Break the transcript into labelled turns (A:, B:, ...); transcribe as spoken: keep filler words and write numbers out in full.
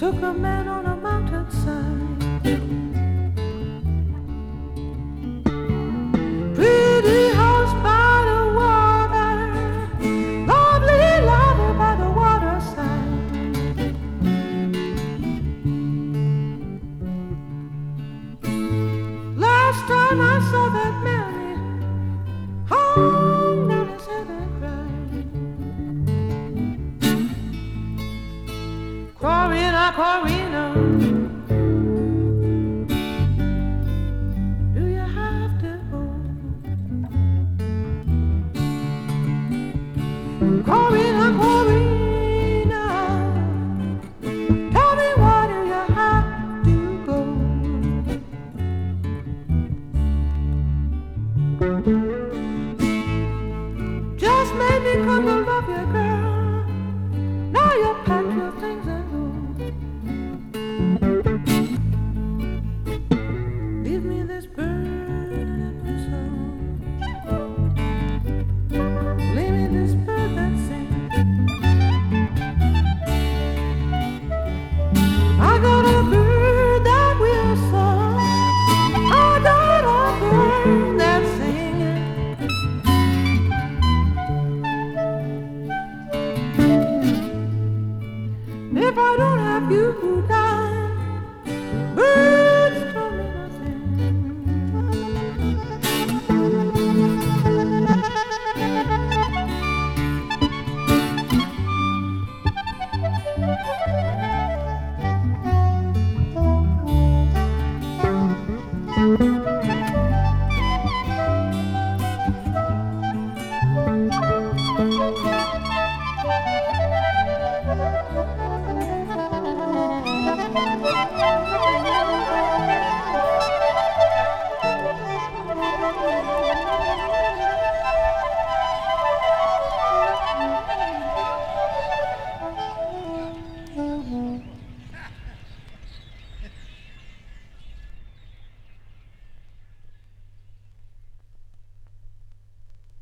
A: took a man on a mountainside. Pretty house by the water, lovely lover by the waterside. Last time I saw that Mary hung down his head and cried. Corina, Corina, do you have to go? Corina, Corina, tell me why do you have to go? Just made me come to love you, girl. Now you pack your things and go. Leave me this burning song. Leave me this bird that sings. I got a bird that will song. I got a bird that's singing. If I don't have you down, birds told me nothing.